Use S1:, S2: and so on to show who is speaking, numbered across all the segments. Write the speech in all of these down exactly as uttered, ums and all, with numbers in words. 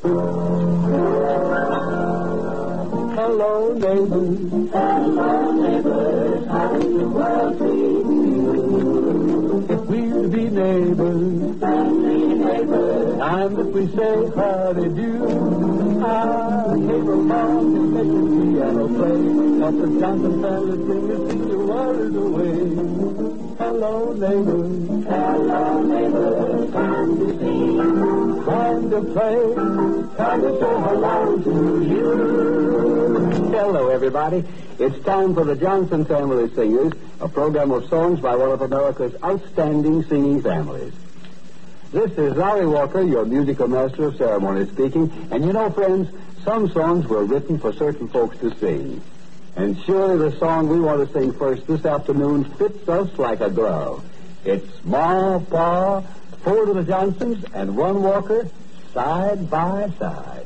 S1: Hello, neighbors.
S2: Hello, neighbors. How does the world treat you?
S1: If we'll be neighbors,
S2: Friendly neighbors.
S1: time that we say howdy do. I'll came along and make the piano play. Help the Johnson family bring the secret world away. Hello, neighbors.
S2: Hello, neighbors. Time to see.
S1: Time to play.
S2: Time to say hello to you.
S3: Hello, everybody. It's time for the Johnson Family Singers, a program of songs by one of America's outstanding singing families. This is Larry Walker, your musical master of ceremony, speaking. And you know, friends, some songs were written for certain folks to sing. And surely the song we want to sing first this afternoon fits us like a glove. It's Ma, Pa, four to the Johnsons, and one Walker, side by side.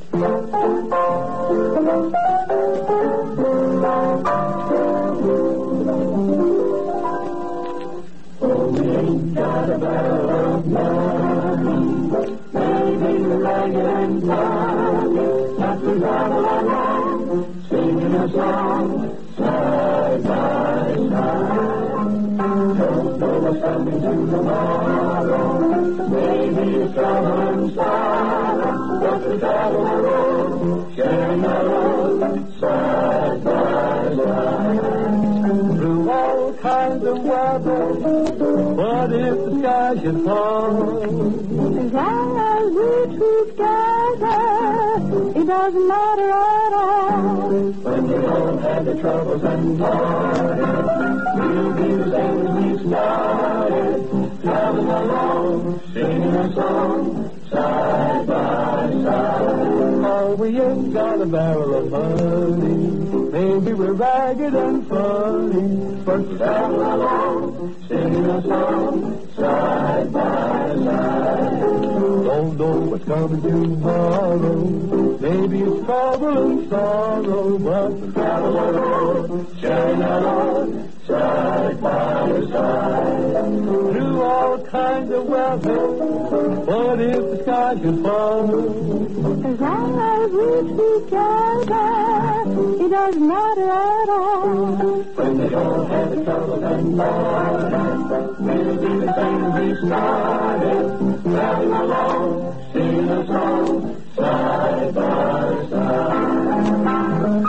S2: Oh, we ain't got a barrel of money. Maybe we're ragged and tiny. Not to travel along, singing a song, side by side. Don't know what's coming to tomorrow. Maybe it's trouble and sorrow. But we travel the road, sharing the road, side by side.
S1: Through all kinds of weather, what if the sky should fall?
S4: As long as we two together, it doesn't matter at all.
S2: When we don't have the troubles and heartaches, we'll be the same as we started, traveling along, singing a song, side by side.
S1: Oh, we ain't got a barrel of money. Maybe we're ragged and funny, but we
S2: Travel along, singing a song, side by side.
S1: don't know what's coming tomorrow. Maybe it's trouble and sorrow, but we
S2: Travel the road, sharing the road, side by side.
S1: through all kinds of weather, what if the sky should fall?
S4: As long as we together, it doesn't matter at all.
S2: When they don't have the troubles and heartaches, we'll be the same as we started, traveling along, singing a song, side by side.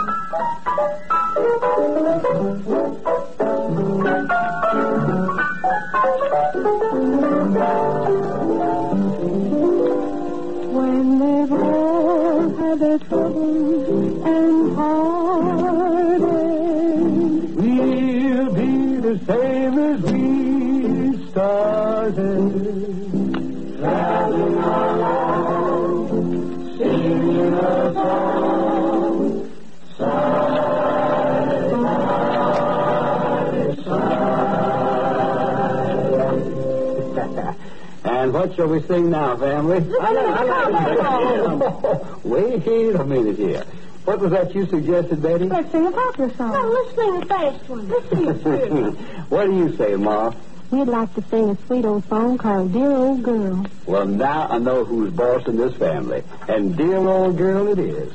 S4: When they've all had their troubles and heartaches,
S1: We'll be the same as we started.
S2: Traveling along, singing a song, side by side.
S3: And what shall we sing now, family? Wait a minute here. What was that you suggested, Betty?
S4: let's sing a popular song.
S5: No, let's sing the fast one. Let's sing it through.
S3: What do you say, Ma?
S4: We'd like to sing a sweet old song called Dear Old Girl.
S3: Well, now I know who's boss in this family. And dear old girl it is.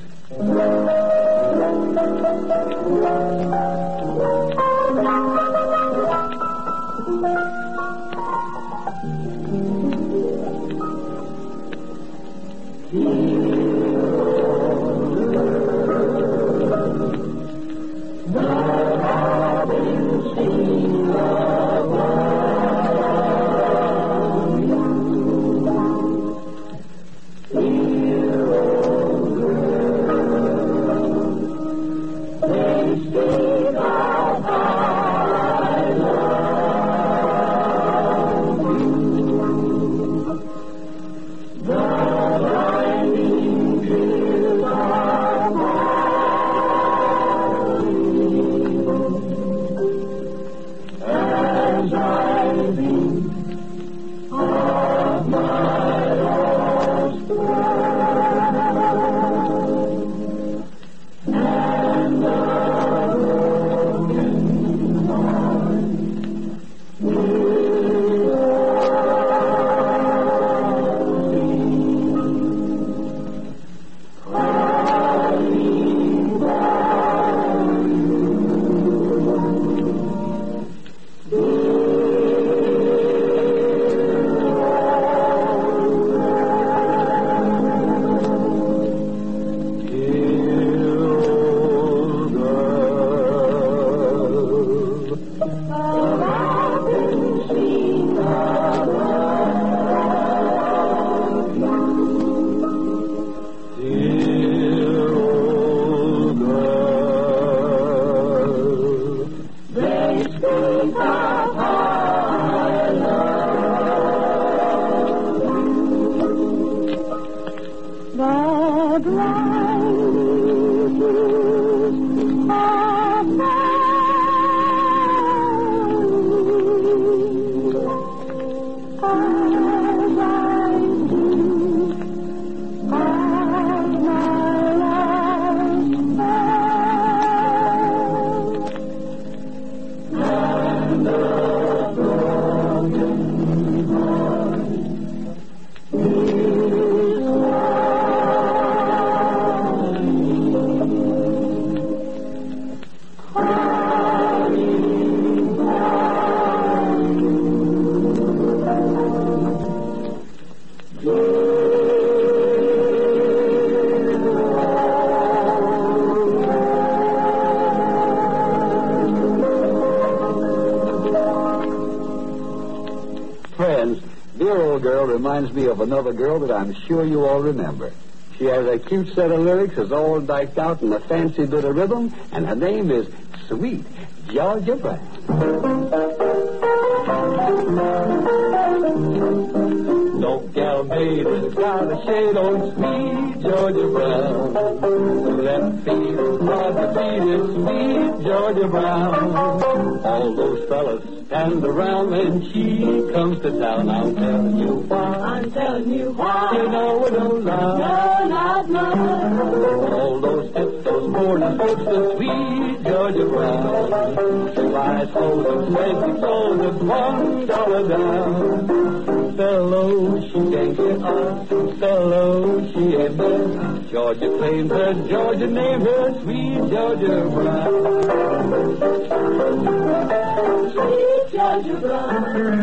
S4: red roses are falling as I think of my last love. And the broken heart is
S3: Friends, dear old girl reminds me of another girl that I'm sure you all remember. She has a cute set of lyrics, is all diked out in a fancy bit of rhythm, and her name is Sweet Georgia Brown. No gal made has got a shade on sweet Georgia Brown. The left feet is hard to beat is sweet Georgia Brown. All those fellas stand around when she comes to town. I'm telling you why.
S5: I'm telling you why.
S3: You know it don't lie.
S5: No, not mine.
S3: All those tips, those morning folks, the sweet Georgia Brown. She buys clothes and fancy clothes at one dollar down. Fellow, she can't get off. Fellow, she ain't there. Georgia claims her, Georgia named her sweet Georgia Brown.
S5: Sweet Georgia Brown.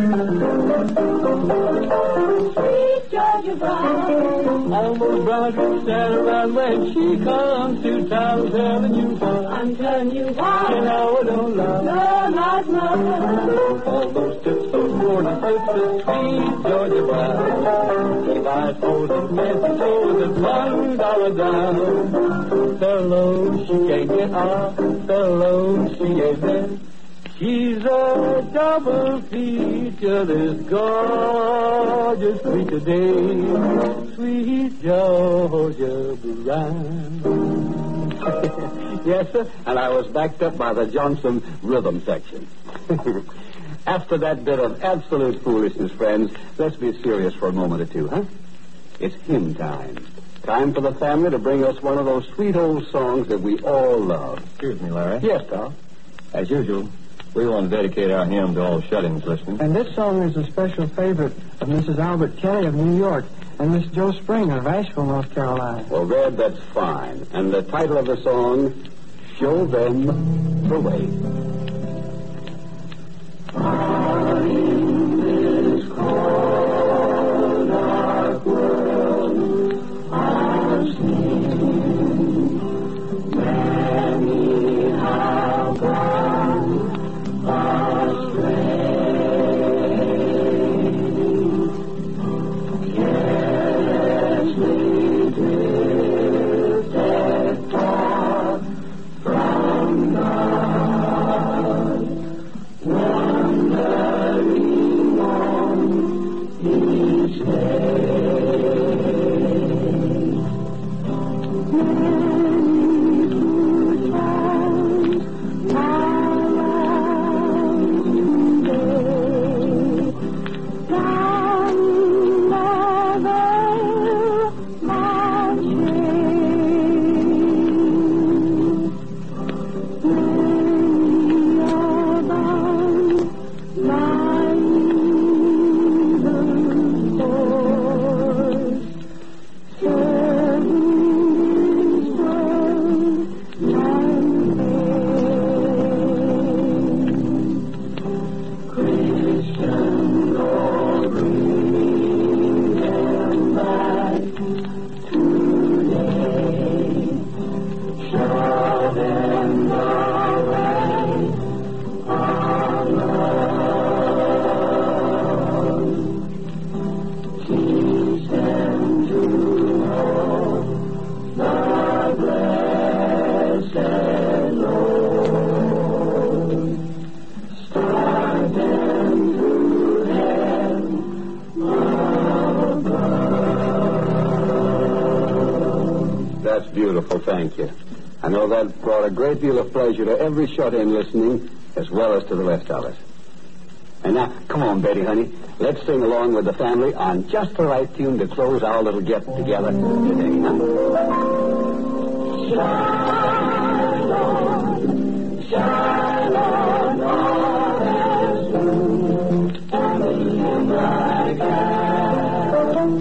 S5: Sweet Georgia Brown.
S3: Almost brown to stand around when she comes to town. Telling you why.
S5: I'm telling you why.
S3: You know it don't lie.
S5: No, not mine.
S3: All those tips, those morning tips, the sweet Georgia Brown. She buys clothes and fancy clothes at one dollar down. Fellow, she can't get off. Fellow, she ain't there. She's a double feature, this gorgeous sweet today, sweet Georgia Brown. Yes, sir, and I was backed up by the Johnson rhythm section. After that bit of absolute foolishness, friends, let's be serious for a moment or two, huh? It's hymn time. Time for the family to bring us one of those sweet old songs that we all love.
S6: Excuse me, Larry.
S3: Yes, Tom.
S6: As usual, we want to dedicate our hymn to all shut-ins listening.
S7: And this song is a special favorite of Missus Albert Kelly of New York and Miss Jo Springer of Asheville, North Carolina.
S3: Well, Red, that's fine. And the title of the song, Show Them the Way.
S2: In this cold, dark world, I've seen many have gone astray. Carelessly drifted far from God, wandering on each day.
S4: Serving
S3: That's beautiful, thank you. I know that brought a great deal of pleasure to every shut-in listening, as well as to the rest of us. And now, come on, Betty, honey. Let's sing along with the family on just the right tune to close our little get-together today, huh?
S2: Shine on, shine on, honest moon, and in my God.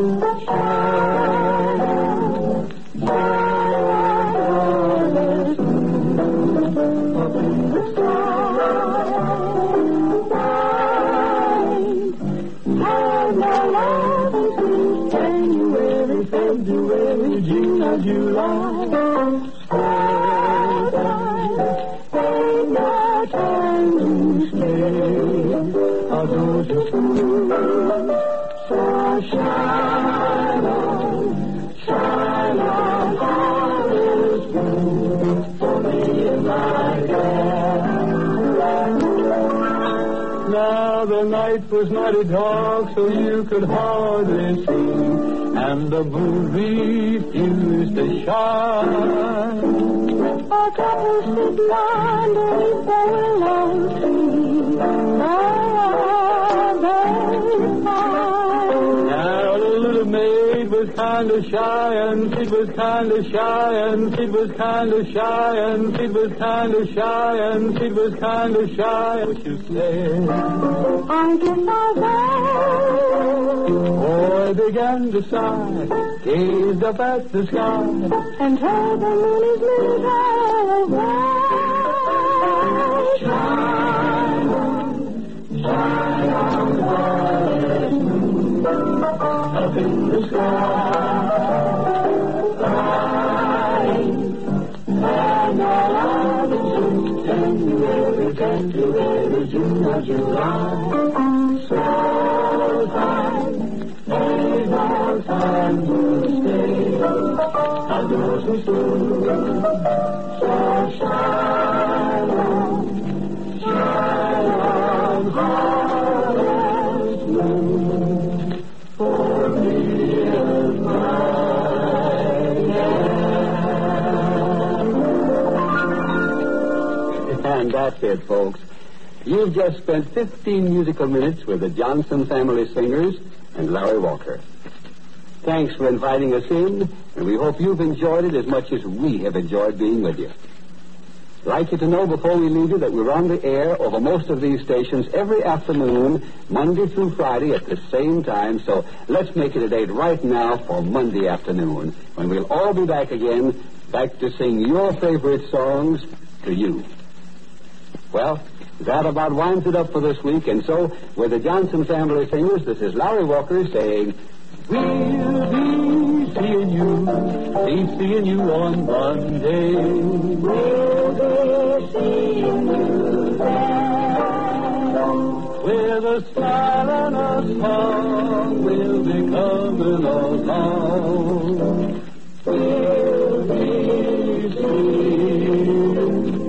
S2: Shine on, shine on, honest moon, up in the sky. January, February, June, or July. Springtime, ain't no time to stay. Or go to school. So shine on, shine on, harvest moon, for me and my dad.
S1: Now the night was mighty dark, so you could hardly see, and the moon refused to shine.
S4: A couple sit underneath the willow tree. Oh, very fine.
S1: Now the little maid was kind of shy, and she was kind of shy, and she was kind of shy, and she was kind of shy, and she was kind of shy. What you said?
S4: I guess I'll go.
S1: Boy began to sigh, gazed up at the sky,
S4: And heard the moon is moving away.
S2: Shine on, shine on, harvest moon, up in the sky. Fine, and all of the June, January, February, June, or July. So fine, there's no time to stay. I go to school. So shine on, shine on, harvest moon, for me and mine.
S3: And that's it, folks. You've just spent fifteen musical minutes with the Johnson Family Singers and Larry Walker. Thanks for inviting us in, and we hope you've enjoyed it as much as we have enjoyed being with you. I'd like you to know before we leave you that we're on the air over most of these stations every afternoon, Monday through Friday at the same time, so let's make it a date right now for Monday afternoon, when we'll all be back again, back to sing your favorite songs to you. Well, that about winds it up for this week, and so, with the Johnson Family Singers, this is Larry Walker saying,
S1: we'll be seeing you, be seeing you on Monday.
S2: We'll be seeing you there.
S1: With a smile and a song, we'll be coming along.
S2: We'll be seeing you.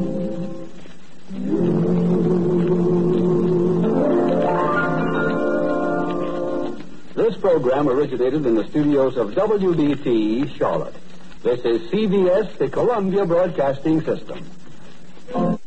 S3: This program originated in the studios of W B T, Charlotte. This is C B S, the Columbia Broadcasting System.